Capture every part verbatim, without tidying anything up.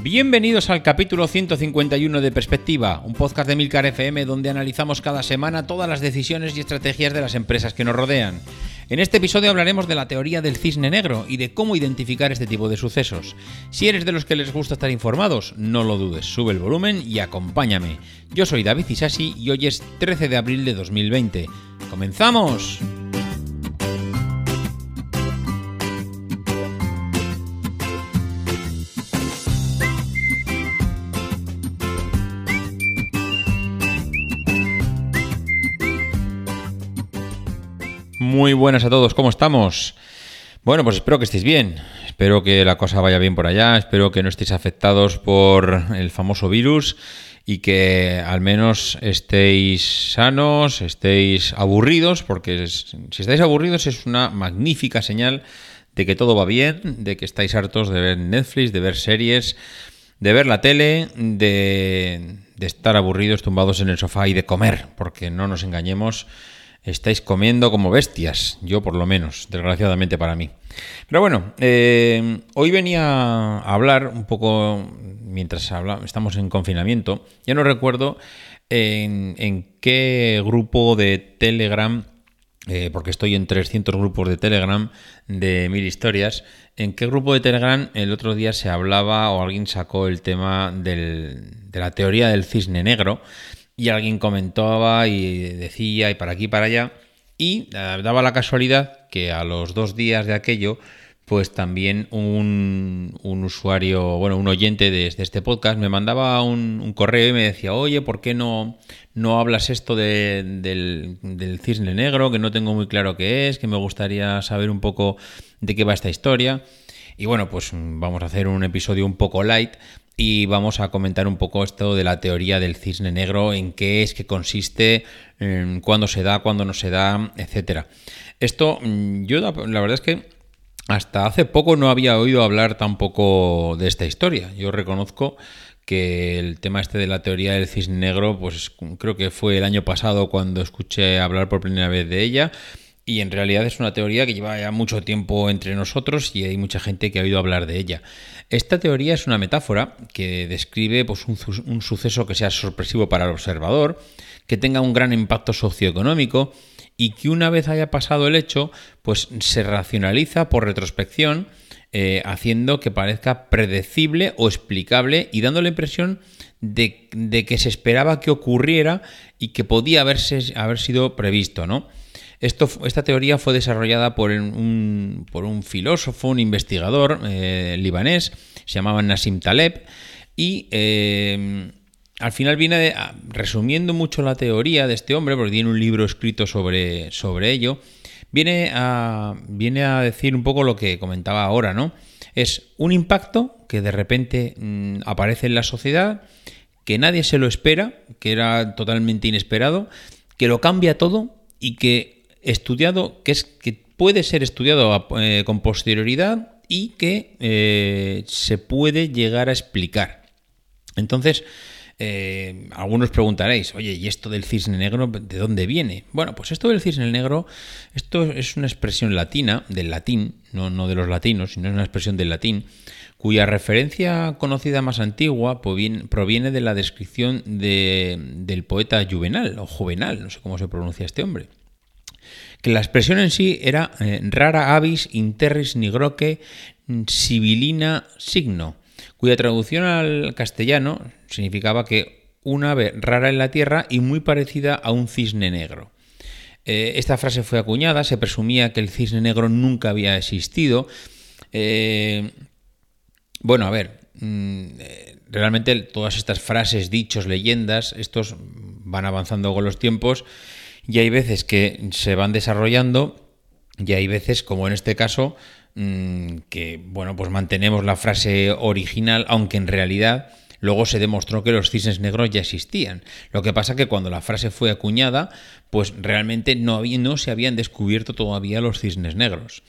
Bienvenidos al capítulo ciento cincuenta y uno de Perspectiva, un podcast de Milcar F M donde analizamos cada semana todas las decisiones y estrategias de las empresas que nos rodean. En este episodio hablaremos de la teoría del cisne negro y de cómo identificar este tipo de sucesos. Si eres de los que les gusta estar informados, no lo dudes, sube el volumen y acompáñame. Yo soy David Isasi y hoy es trece de abril de dos mil veinte. ¡Comenzamos! Muy buenas a todos, ¿cómo estamos? Bueno, pues espero que estéis bien, espero que la cosa vaya bien por allá, espero que no estéis afectados por el famoso virus y que al menos estéis sanos, estéis aburridos, porque es, si estáis aburridos es una magnífica señal de que todo va bien, de que estáis hartos de ver Netflix, de ver series, de ver la tele, de, de estar aburridos, tumbados en el sofá y de comer, porque no nos engañemos, estáis comiendo como bestias, yo por lo menos, desgraciadamente para mí. Pero bueno, eh, hoy venía a hablar un poco, mientras habla, estamos en confinamiento, ya no recuerdo en, en qué grupo de Telegram, eh, porque estoy en trescientos grupos de Telegram de mil historias, en qué grupo de Telegram el otro día se hablaba o alguien sacó el tema del, de la teoría del cisne negro. Y alguien comentaba y decía y para aquí y para allá. Y eh, daba la casualidad que a los dos días de aquello, pues también un, un usuario, bueno, un oyente de, de este podcast me mandaba un, un correo y me decía, oye, ¿por qué no, no hablas esto de, del, del cisne negro? Que no tengo muy claro qué es, que me gustaría saber un poco de qué va esta historia. Y bueno, pues vamos a hacer un episodio un poco light y vamos a comentar un poco esto de la teoría del cisne negro, en qué es, qué consiste, en cuándo se da, cuándo no se da, etcétera. Esto, yo la verdad es que hasta hace poco no había oído hablar tampoco de esta historia. Yo reconozco que el tema este de la teoría del cisne negro, pues creo que fue el año pasado cuando escuché hablar por primera vez de ella. Y en realidad es una teoría que lleva ya mucho tiempo entre nosotros y hay mucha gente que ha oído hablar de ella. Esta teoría es una metáfora que describe pues, un, un suceso que sea sorpresivo para el observador, que tenga un gran impacto socioeconómico y que una vez haya pasado el hecho, pues se racionaliza por retrospección, eh, haciendo que parezca predecible o explicable y dando la impresión de, de que se esperaba que ocurriera y que podía haberse, haber sido previsto, ¿no? Esto, esta teoría fue desarrollada por un, por un filósofo, un investigador eh, libanés, se llamaba Nassim Taleb, y eh, al final viene de, resumiendo mucho la teoría de este hombre, porque tiene un libro escrito sobre, sobre ello, viene a, viene a decir un poco lo que comentaba ahora, ¿no? Es un impacto que de repente mmm, aparece en la sociedad, que nadie se lo espera, que era totalmente inesperado, que lo cambia todo y que estudiado, que es que puede ser estudiado eh, con posterioridad y que eh, se puede llegar a explicar. Entonces, eh, algunos preguntaréis, oye, ¿y esto del cisne negro de dónde viene? Bueno, pues esto del cisne negro, esto es una expresión latina, del latín, no, no de los latinos, sino es una expresión del latín, cuya referencia conocida más antigua proviene de la descripción de, del poeta Juvenal, o Juvenal, no sé cómo se pronuncia este hombre. Que la expresión en sí era eh, rara avis interris nigroque sibilina signo, cuya traducción al castellano significaba que una ave rara en la tierra y muy parecida a un cisne negro. Eh, esta frase fue acuñada, se presumía que el cisne negro nunca había existido. Eh, bueno, a ver, mmm, realmente todas estas frases, dichos, leyendas, estos van avanzando con los tiempos. Y hay veces que se van desarrollando y hay veces, como en este caso, mmm, que bueno, pues mantenemos la frase original, aunque en realidad luego se demostró que los cisnes negros ya existían. Lo que pasa que cuando la frase fue acuñada, pues realmente no, había, no se habían descubierto todavía los cisnes negros.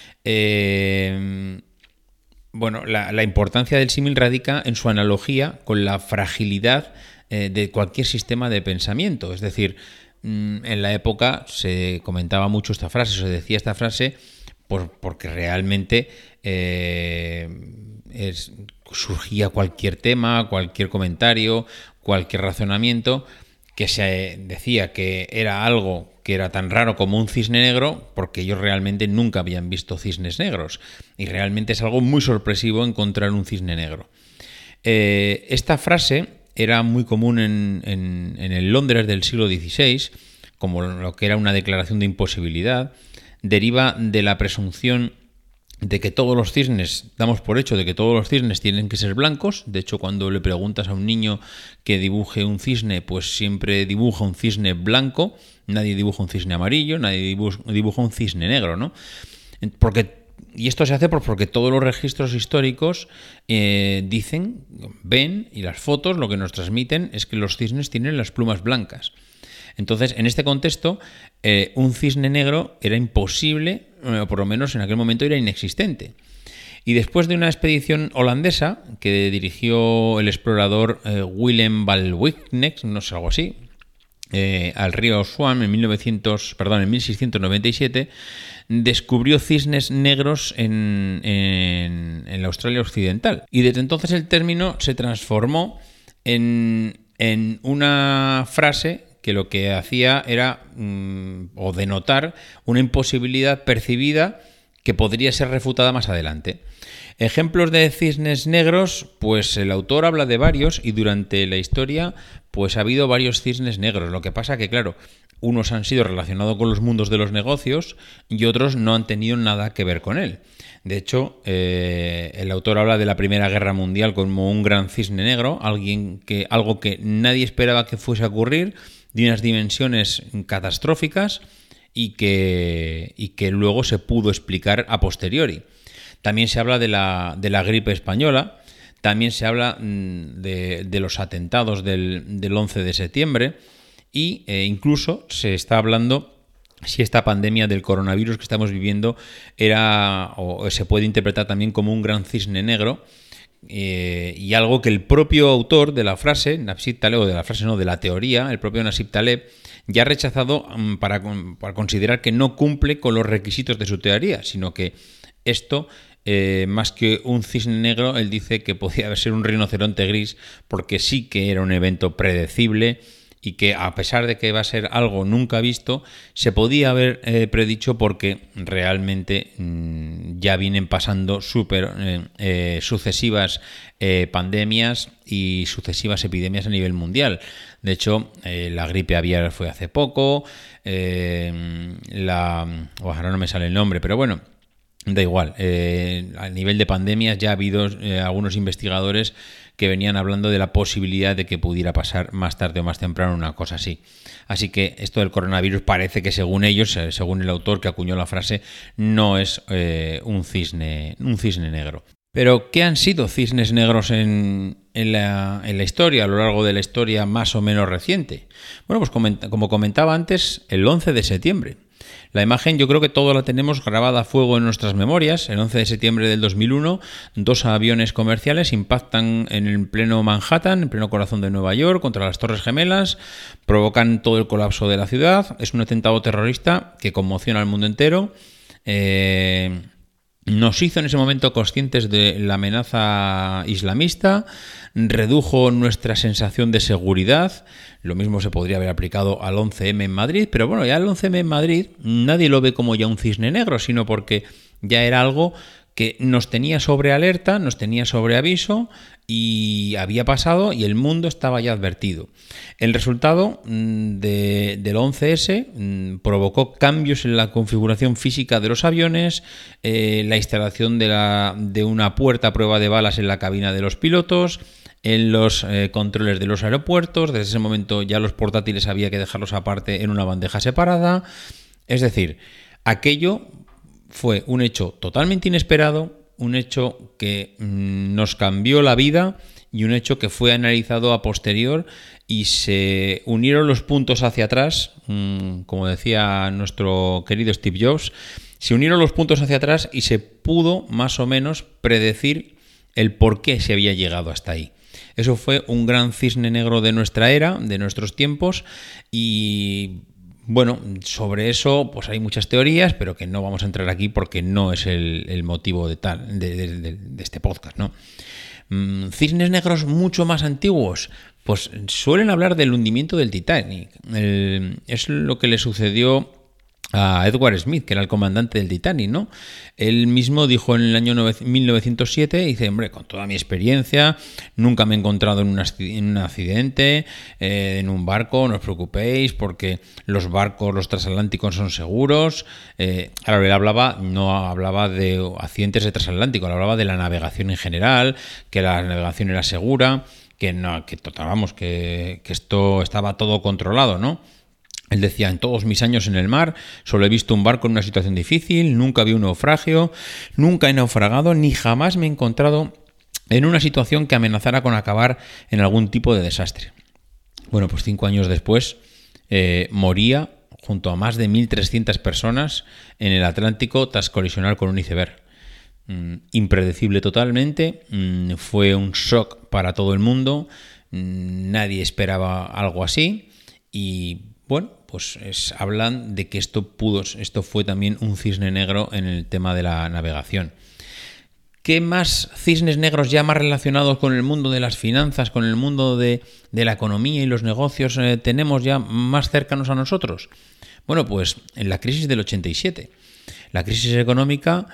Eh, bueno, la, la importancia del símil radica en su analogía con la fragilidad eh, de cualquier sistema de pensamiento. Es decir, en la época se comentaba mucho esta frase, se decía esta frase por, porque realmente eh, es, surgía cualquier tema, cualquier comentario, cualquier razonamiento que se decía que era algo que era tan raro como un cisne negro, porque ellos realmente nunca habían visto cisnes negros. Y realmente es algo muy sorpresivo encontrar un cisne negro. Eh, esta frase era muy común en, en, en el Londres del siglo dieciséis, como lo que era una declaración de imposibilidad. Deriva de la presunción de que todos los cisnes, damos por hecho de que todos los cisnes tienen que ser blancos. De hecho, cuando le preguntas a un niño que dibuje un cisne, pues siempre dibuja un cisne blanco, nadie dibuja un cisne amarillo, nadie dibuja un cisne negro, ¿no? Porque, y esto se hace porque todos los registros históricos eh, dicen, ven, y las fotos lo que nos transmiten es que los cisnes tienen las plumas blancas. Entonces, en este contexto, eh, un cisne negro era imposible, o por lo menos en aquel momento era inexistente. Y después de una expedición holandesa que dirigió el explorador eh, Willem van Wijk, no sé, algo así, eh, al río Swam en, mil novecientos, perdón, en mil seiscientos noventa y siete, descubrió cisnes negros en, en, en la Australia Occidental. Y desde entonces el término se transformó en, en una frase que lo que hacía era mmm, o denotar una imposibilidad percibida que podría ser refutada más adelante. Ejemplos de cisnes negros, pues el autor habla de varios y durante la historia pues ha habido varios cisnes negros. Lo que pasa que, claro, unos han sido relacionados con los mundos de los negocios y otros no han tenido nada que ver con él. De hecho, eh, el autor habla de la Primera Guerra Mundial como un gran cisne negro, alguien que, algo que nadie esperaba que fuese a ocurrir, de unas dimensiones catastróficas y que, y que luego se pudo explicar a posteriori. También se habla de la, de la gripe española, también se habla de, de los atentados del, del once de septiembre y eh, incluso se está hablando si esta pandemia del coronavirus que estamos viviendo era o se puede interpretar también como un gran cisne negro. Eh, y algo que el propio autor de la frase, Nassim Taleb, o de la frase no, de la teoría, el propio Nassim Taleb, ya ha rechazado um, para, para considerar que no cumple con los requisitos de su teoría, sino que esto, eh, más que un cisne negro, él dice que podía ser un rinoceronte gris, porque sí que era un evento predecible y que a pesar de que va a ser algo nunca visto, se podía haber eh, predicho porque realmente mmm, ya vienen pasando super, eh, eh, sucesivas eh, pandemias y sucesivas epidemias a nivel mundial. De hecho, eh, la gripe aviar fue hace poco, eh, la... Oh, ahora no me sale el nombre, pero bueno, da igual. Eh, a nivel de pandemias ya ha habido eh, algunos investigadores que venían hablando de la posibilidad de que pudiera pasar más tarde o más temprano una cosa así. Así que esto del coronavirus parece que según ellos, según el autor que acuñó la frase, no es eh, un cisne, un cisne negro. Pero, ¿qué han sido cisnes negros en, en, la, en la historia, a lo largo de la historia más o menos reciente? Bueno, pues comenta, como comentaba antes, el once de septiembre. La imagen yo creo que todos la tenemos grabada a fuego en nuestras memorias. El once de septiembre del dos mil uno, dos aviones comerciales impactan en el pleno Manhattan, en pleno corazón de Nueva York, contra las Torres Gemelas, provocan todo el colapso de la ciudad. Es un atentado terrorista que conmociona al mundo entero. Eh... Nos hizo en ese momento conscientes de la amenaza islamista, redujo nuestra sensación de seguridad. Lo mismo se podría haber aplicado al once eme en Madrid, pero bueno, ya el once eme en Madrid nadie lo ve como ya un cisne negro, sino porque ya era algo que nos tenía sobre alerta, nos tenía sobre aviso y había pasado y el mundo estaba ya advertido. El resultado de, del once ese provocó cambios en la configuración física de los aviones, eh, la instalación de, la, de una puerta a prueba de balas en la cabina de los pilotos, en los eh, controles de los aeropuertos. Desde ese momento ya los portátiles había que dejarlos aparte en una bandeja separada. Es decir, aquello fue un hecho totalmente inesperado, un hecho que mmm, nos cambió la vida y un hecho que fue analizado a posterior y se unieron los puntos hacia atrás, mmm, como decía nuestro querido Steve Jobs, se unieron los puntos hacia atrás y se pudo más o menos predecir el por qué se había llegado hasta ahí. Eso fue un gran cisne negro de nuestra era, de nuestros tiempos, y Bueno, sobre eso pues hay muchas teorías, pero que no vamos a entrar aquí porque no es el, el motivo de, tal, de, de, de, de este podcast, ¿no? Cisnes negros mucho más antiguos, pues suelen hablar del hundimiento del Titanic. El, es lo que le sucedió a Edward Smith, que era el comandante del Titanic, ¿no? Él mismo dijo en el año mil novecientos siete, dice, hombre, con toda mi experiencia, nunca me he encontrado en un, en un accidente, eh, en un barco, no os preocupéis, porque los barcos, los transatlánticos son seguros. Eh, claro, él hablaba, no hablaba de accidentes de transatlántico, él hablaba de la navegación en general, que la navegación era segura, que no, que vamos, que, que esto estaba todo controlado, ¿no? Él decía, en todos mis años en el mar, solo he visto un barco en una situación difícil, nunca vi un naufragio, nunca he naufragado, ni jamás me he encontrado en una situación que amenazara con acabar en algún tipo de desastre. Bueno, pues cinco años después eh, moría junto a más de mil trescientas personas en el Atlántico tras colisionar con un iceberg. Mm, impredecible totalmente, mm, fue un shock para todo el mundo, mm, nadie esperaba algo así y... Bueno, pues es, hablan de que esto pudo, esto fue también un cisne negro en el tema de la navegación. ¿Qué más cisnes negros ya más relacionados con el mundo de las finanzas, con el mundo de, de la economía y los negocios eh, tenemos ya más cercanos a nosotros? Bueno, pues en la crisis del ochenta y siete. La crisis económica...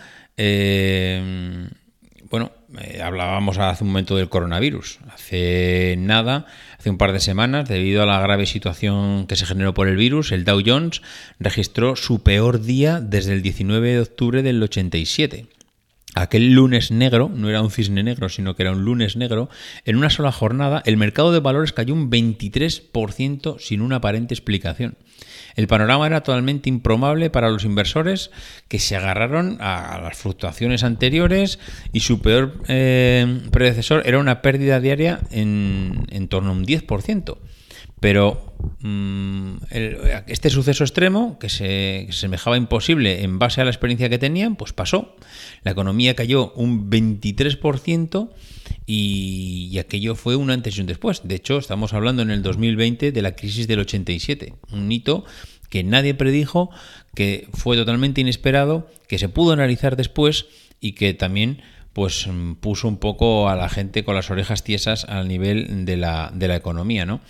Eh, Bueno, eh, hablábamos hace un momento del coronavirus. Hace nada, hace un par de semanas, debido a la grave situación que se generó por el virus, el Dow Jones registró su peor día desde el diecinueve de octubre del ochenta y siete. Aquel lunes negro, no era un cisne negro, sino que era un lunes negro, en una sola jornada el mercado de valores cayó un veintitrés por ciento sin una aparente explicación. El panorama era totalmente improbable para los inversores que se agarraron a las fluctuaciones anteriores y su peor eh, predecesor era una pérdida diaria en, en torno a un diez por ciento. Pero mmm, el, este suceso extremo, que se, que se semejaba imposible en base a la experiencia que tenían, pues pasó. La economía cayó un veintitrés por ciento y, y aquello fue un antes y un después. De hecho, estamos hablando en el dos mil veinte de la crisis del ochenta y siete, un hito que nadie predijo, que fue totalmente inesperado, que se pudo analizar después y que también pues puso un poco a la gente con las orejas tiesas al nivel de la, de la economía, ¿no?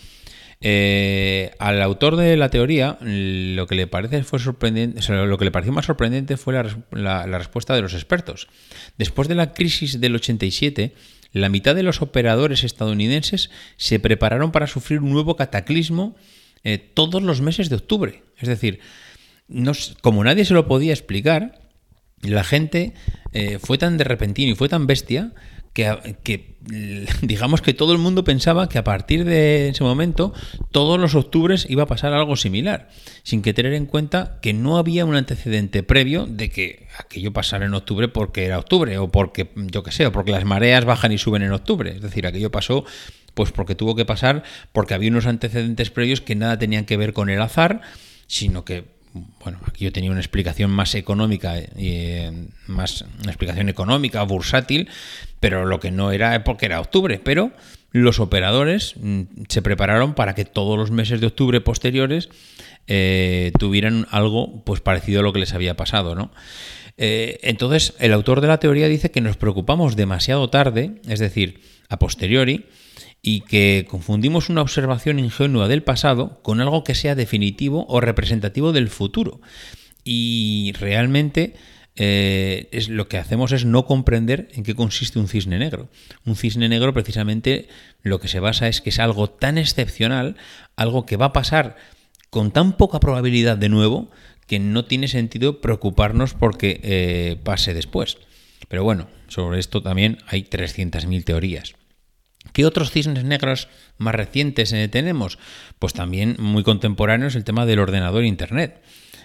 Eh, al autor de la teoría lo que le parece fue sorprendente, o sea, lo que le pareció más sorprendente fue la, la, la respuesta de los expertos. Después de la crisis del ochenta y siete, la mitad de los operadores estadounidenses se prepararon para sufrir un nuevo cataclismo eh, todos los meses de octubre. Es decir, no, como nadie se lo podía explicar, la gente eh, fue tan de repentino y fue tan bestia que, que digamos que todo el mundo pensaba que a partir de ese momento todos los octubres iba a pasar algo similar, sin que tener en cuenta que no había un antecedente previo de que aquello pasara en octubre porque era octubre o porque, yo qué sé, o porque las mareas bajan y suben en octubre. Es decir, aquello pasó pues porque tuvo que pasar, porque había unos antecedentes previos que nada tenían que ver con el azar, sino que bueno, aquí yo tenía una explicación más económica, eh, más una explicación económica, bursátil, pero lo que no era porque era octubre. Pero los operadores mm, se prepararon para que todos los meses de octubre posteriores eh, tuvieran algo pues parecido a lo que les había pasado, ¿no? Eh, entonces, el autor de la teoría dice que nos preocupamos demasiado tarde, es decir, a posteriori, y que confundimos una observación ingenua del pasado con algo que sea definitivo o representativo del futuro. Y realmente eh, es, lo que hacemos es no comprender en qué consiste un cisne negro. Un cisne negro precisamente lo que se basa es que es algo tan excepcional, algo que va a pasar con tan poca probabilidad de nuevo, que no tiene sentido preocuparnos porque eh, pase después. Pero bueno, sobre esto también hay trescientas mil teorías. ¿Qué otros cisnes negros más recientes eh, tenemos? Pues también muy contemporáneos el tema del ordenador e Internet.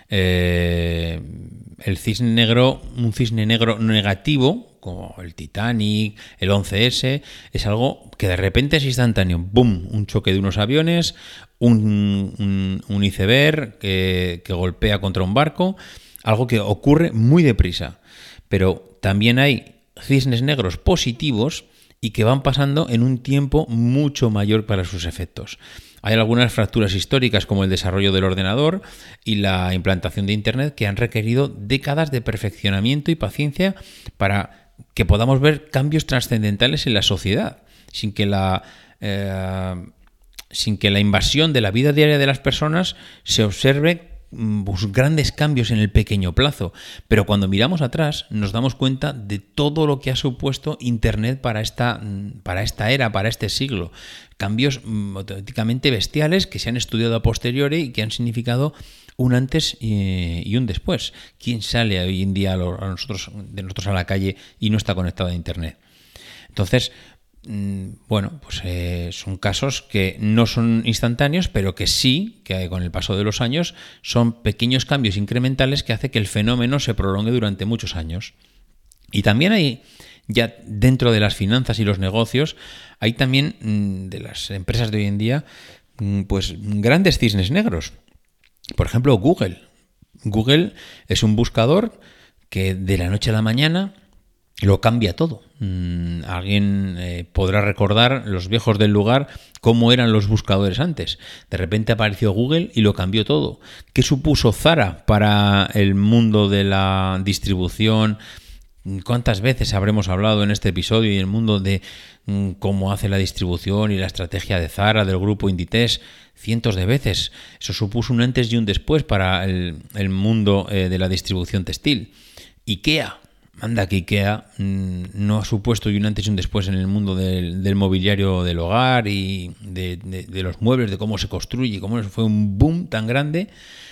Eh, el cisne negro, un cisne negro negativo, como el Titanic, el once ese, es algo que de repente es instantáneo. ¡Bum! Un choque de unos aviones, un, un, un iceberg que, que golpea contra un barco, algo que ocurre muy deprisa. Pero también hay cisnes negros positivos y que van pasando en un tiempo mucho mayor para sus efectos. Hay algunas fracturas históricas como el desarrollo del ordenador y la implantación de Internet que han requerido décadas de perfeccionamiento y paciencia para que podamos ver cambios trascendentales en la sociedad, sin que la, eh, sin que la invasión de la vida diaria de las personas se observe pues, grandes cambios en el pequeño plazo. Pero cuando miramos atrás nos damos cuenta de todo lo que ha supuesto Internet para esta, para esta era, para este siglo. Cambios auténticamente bestiales que se han estudiado a posteriori y que han significado un antes y un después. ¿Quién sale hoy en día a nosotros, de nosotros a la calle y no está conectado a Internet? Entonces, bueno, pues eh, son casos que no son instantáneos, pero que sí, que con el paso de los años, son pequeños cambios incrementales que hacen que el fenómeno se prolongue durante muchos años. Y también hay, ya dentro de las finanzas y los negocios, hay también de las empresas de hoy en día, pues grandes cisnes negros. Por ejemplo, Google. Google es un buscador que de la noche a la mañana lo cambia todo. Mm, alguien eh, podrá recordar, los viejos del lugar, cómo eran los buscadores antes. De repente apareció Google y lo cambió todo. ¿Qué supuso Zara para el mundo de la distribución? ¿Cuántas veces habremos hablado en este episodio y en el mundo de mm, cómo hace la distribución y la estrategia de Zara, del grupo Inditex? Cientos de veces. Eso supuso un antes y un después para el, el mundo eh, de la distribución textil. IKEA. Anda que IKEA mmm, no ha supuesto y un antes y un después en el mundo del, del mobiliario del hogar y de, de, de los muebles, de cómo se construye, cómo fue un boom tan grande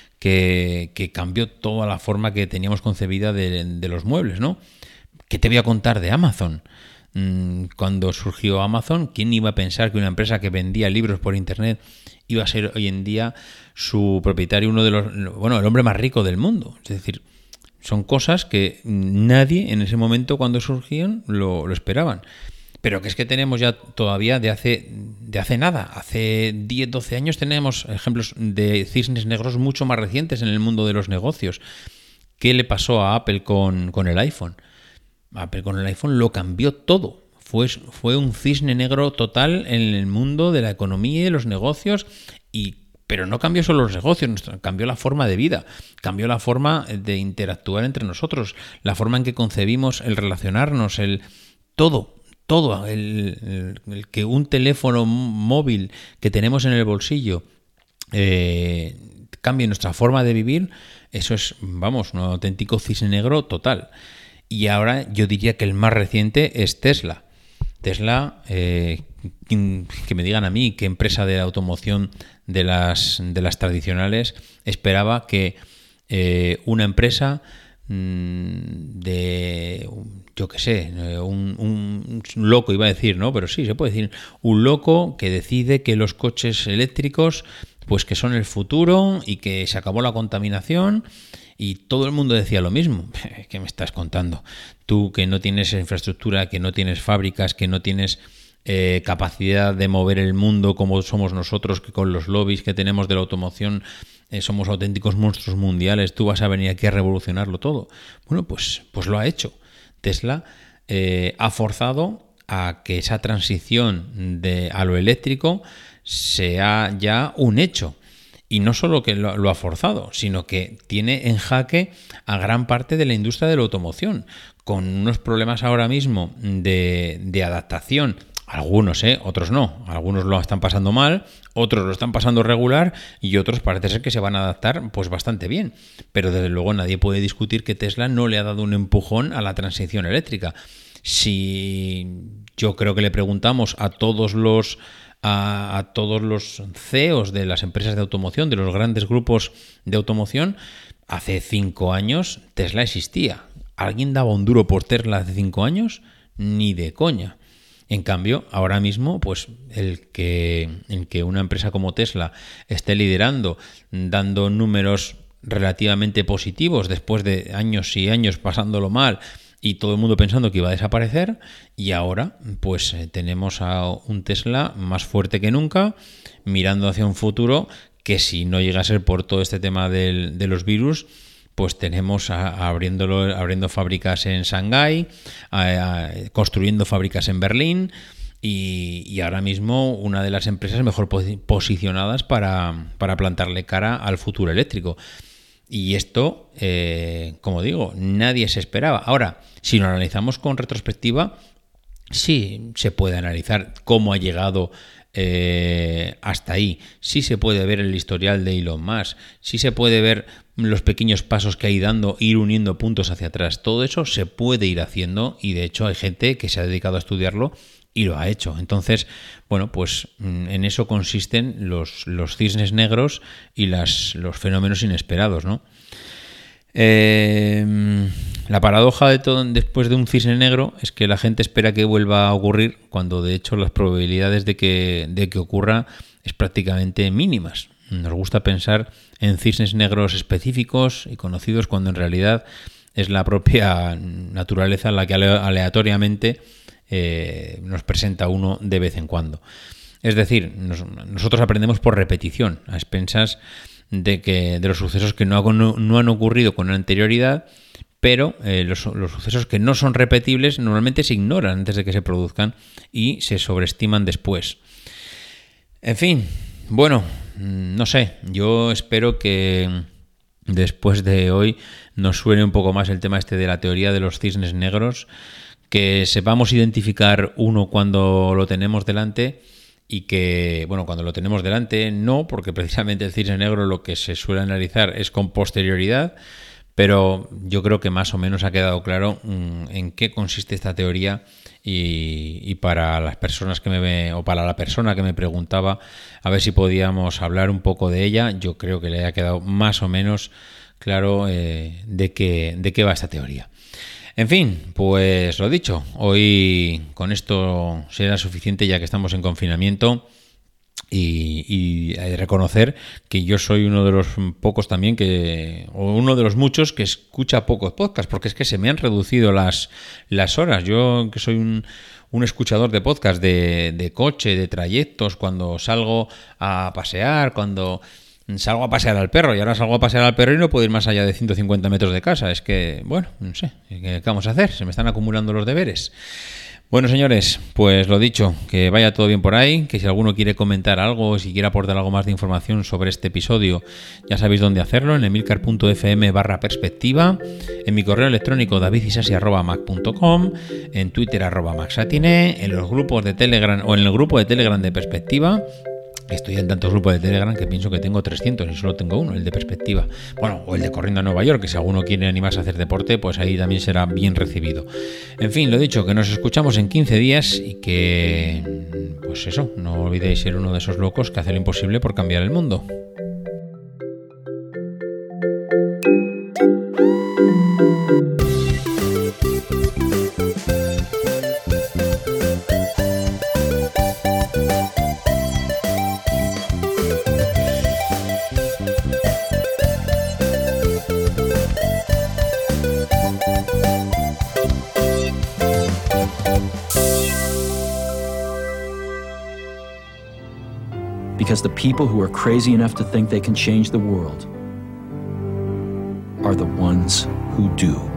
que, que cambió toda la forma que teníamos concebida de, de los muebles, ¿no? ¿Qué te voy a contar de Amazon? Mm, cuando surgió Amazon, ¿quién iba a pensar que una empresa que vendía libros por internet iba a ser hoy en día su propietario, uno de los, bueno, el hombre más rico del mundo? Es decir, son cosas que nadie en ese momento cuando surgían lo, lo esperaban. Pero que es que tenemos ya todavía de hace, de hace nada, hace diez, doce años tenemos ejemplos de cisnes negros mucho más recientes en el mundo de los negocios. ¿Qué le pasó a Apple con, con el iPhone? Apple con el iPhone lo cambió todo. Fue, fue un cisne negro total en el mundo de la economía y de los negocios y pero no cambió solo los negocios, cambió la forma de vida, cambió la forma de interactuar entre nosotros, la forma en que concebimos el relacionarnos, el todo, todo, el, el, el que un teléfono móvil que tenemos en el bolsillo eh, cambie nuestra forma de vivir, eso es, vamos, un auténtico cisne negro total. Y ahora yo diría que el más reciente es Tesla. Tesla, eh, que me digan a mí qué empresa de automoción de las, de las tradicionales esperaba que eh, una empresa mmm, de, yo qué sé, un, un, un loco iba a decir, ¿no? Pero sí, se puede decir, un loco que decide que los coches eléctricos, pues que son el futuro y que se acabó la contaminación. Y todo el mundo decía lo mismo. ¿Qué me estás contando? Tú que no tienes infraestructura, que no tienes fábricas, que no tienes eh, capacidad de mover el mundo como somos nosotros, que con los lobbies que tenemos de la automoción eh, somos auténticos monstruos mundiales, tú vas a venir aquí a revolucionarlo todo. Bueno, pues, pues lo ha hecho. Tesla eh, ha forzado a que esa transición de, a lo eléctrico sea ya un hecho. Y no solo que lo, lo ha forzado, sino que tiene en jaque a gran parte de la industria de la automoción, con unos problemas ahora mismo de, de adaptación. Algunos, ¿eh? Otros no. Algunos lo están pasando mal, otros lo están pasando regular y otros parece ser que se van a adaptar pues bastante bien. Pero desde luego nadie puede discutir que Tesla no le ha dado un empujón a la transición eléctrica. Si yo creo que le preguntamos a todos los... A, a todos los C E Os de las empresas de automoción, de los grandes grupos de automoción, hace cinco años Tesla existía. ¿Alguien daba un duro por Tesla hace cinco años? Ni de coña. En cambio, ahora mismo, pues el que, el que una empresa como Tesla esté liderando, dando números relativamente positivos después de años y años pasándolo mal, y todo el mundo pensando que iba a desaparecer, y ahora pues eh, tenemos a un Tesla más fuerte que nunca, mirando hacia un futuro que si no llega a ser por todo este tema del, de los virus, pues tenemos a, a abriéndolo, abriendo fábricas en Shanghái, a, a, construyendo fábricas en Berlín y, y ahora mismo una de las empresas mejor posicionadas para, para plantarle cara al futuro eléctrico. Y esto, eh, como digo, nadie se esperaba. Ahora, si lo analizamos con retrospectiva, sí se puede analizar cómo ha llegado eh, hasta ahí. Sí se puede ver el historial de Elon Musk. Sí se puede ver los pequeños pasos que ha ido dando, ir uniendo puntos hacia atrás. Todo eso se puede ir haciendo y de hecho hay gente que se ha dedicado a estudiarlo y lo ha hecho. Entonces, bueno, pues en eso consisten los, los cisnes negros y las, los fenómenos inesperados, ¿no? Eh, la paradoja de todo después de un cisne negro es que la gente espera que vuelva a ocurrir cuando de hecho las probabilidades de que, de que ocurra es prácticamente mínimas. Nos gusta pensar en cisnes negros específicos y conocidos cuando en realidad es la propia naturaleza la que aleatoriamente eh, nos presenta uno de vez en cuando. Es decir, nos, nosotros aprendemos por repetición, a expensas de que de los sucesos que no, no, no han ocurrido con anterioridad, pero eh, los, los sucesos que no son repetibles normalmente se ignoran antes de que se produzcan y se sobreestiman después. En fin, bueno, no sé, yo espero que después de hoy nos suene un poco más el tema este de la teoría de los cisnes negros, que sepamos identificar uno cuando lo tenemos delante y que, bueno, cuando lo tenemos delante no, porque precisamente el cisne negro lo que se suele analizar es con posterioridad, pero yo creo que más o menos ha quedado claro mmm, en qué consiste esta teoría y, y para las personas que me ve, o para la persona que me preguntaba a ver si podíamos hablar un poco de ella, yo creo que le ha quedado más o menos claro eh, de qué, de qué va esta teoría. En fin, pues lo dicho, hoy con esto será suficiente ya que estamos en confinamiento y, y hay que reconocer que yo soy uno de los pocos también que, o uno de los muchos que escucha pocos podcasts, porque es que se me han reducido las, las horas. Yo que soy un, un escuchador de podcasts de, de coche, de trayectos, cuando salgo a pasear, cuando salgo a pasear al perro y ahora salgo a pasear al perro y no puedo ir más allá de ciento cincuenta metros de casa. Es que, bueno, no sé, ¿qué vamos a hacer? Se me están acumulando los deberes. Bueno, señores, pues lo dicho, que vaya todo bien por ahí, que si alguno quiere comentar algo, si quiere aportar algo más de información sobre este episodio, ya sabéis dónde hacerlo, en emilcar.fm barra perspectiva, en mi correo electrónico davidisasi arroba mac punto com, en Twitter arroba maxatine, en los grupos de Telegram o en el grupo de Telegram de Perspectiva. Estoy en tantos grupos de Telegram que pienso que tengo trescientos y solo tengo uno, el de Perspectiva. Bueno, o el de Corriendo a Nueva York, que si alguno quiere animarse a hacer deporte, pues ahí también será bien recibido. En fin, lo dicho, que nos escuchamos en quince días y que, pues eso, no olvidéis ser uno de esos locos que hace lo imposible por cambiar el mundo. Because the people who are crazy enough to think they can change the world are the ones who do.